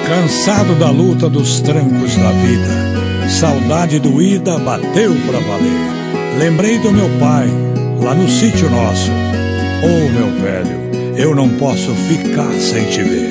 Cansado da luta dos trancos da vida, saudade doída bateu pra valer. Lembrei do meu pai, lá no sítio nosso. Oh, meu velho, eu não posso ficar sem te ver.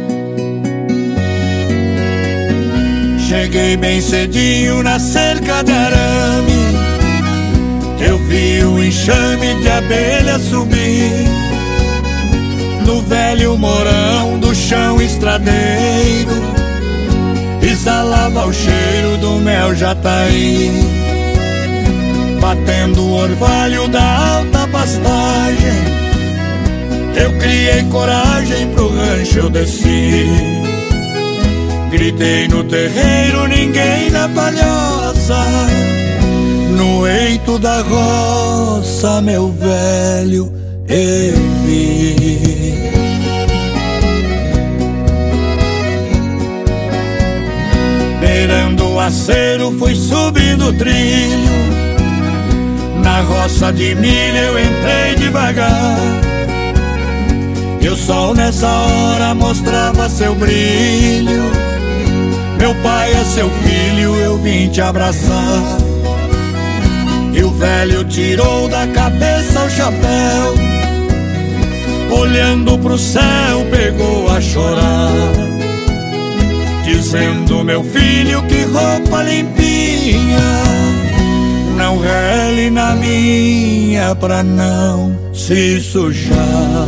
Cheguei bem cedinho na cerca de arame, eu vi o enxame de abelha subir. No velho morão do chão estradeiro, exalava o cheiro do mel jataí. Batendo o orvalho da alta pastagem, eu criei coragem, pro rancho eu desci. Gritei no terreiro, ninguém na palhoça. No eito da roça, meu velho, eu vi. Beirando o acero, fui subindo o trilho. Na roça de milho eu entrei devagar, e o sol nessa hora mostrava seu brilho. Meu pai é seu filho, eu vim te abraçar. E o velho tirou da cabeça o chapéu, olhando pro céu pegou a chorar, dizendo: meu filho, que roupa limpinha, não rele na minha pra não se sujar.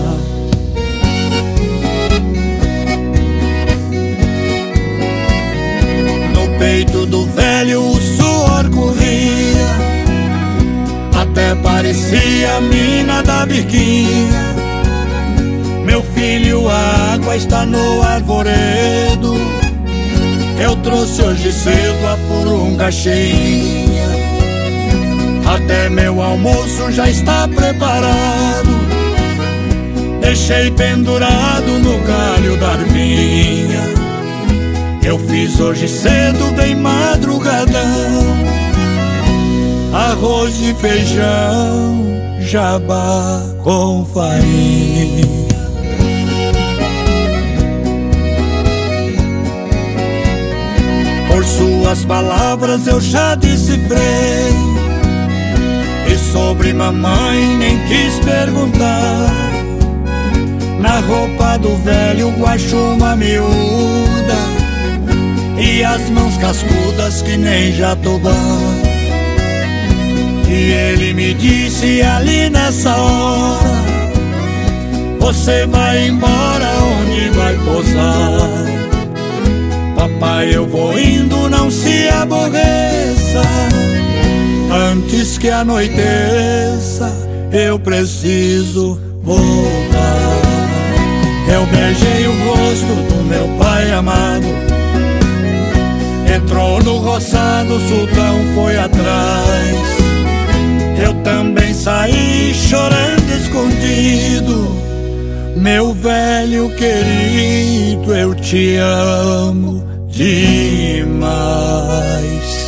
No peito do velho o suor corria, até parecia a mina da biquinha. Meu filho, a água está no arvoredo, eu trouxe hoje cedo a purunga cheinha. Até meu almoço já está preparado, deixei pendurado no galho da arvinha. Eu fiz hoje cedo, bem madrugadão, arroz e feijão, jabá com farinha. Por suas palavras eu já decifrei, e sobre mamãe nem quis perguntar. Na roupa do velho guacho uma miúda, e as mãos cascudas que nem jatobá. E ele me disse ali nessa hora: você vai embora, onde vai pousar? Papai, eu vou indo, não se aborreça, antes que anoiteça eu preciso voltar. Eu beijei o rosto do meu pai amado, entrou no roçado, o sultão foi atrás. Eu também saí chorando escondido. Meu velho querido, eu te amo demais.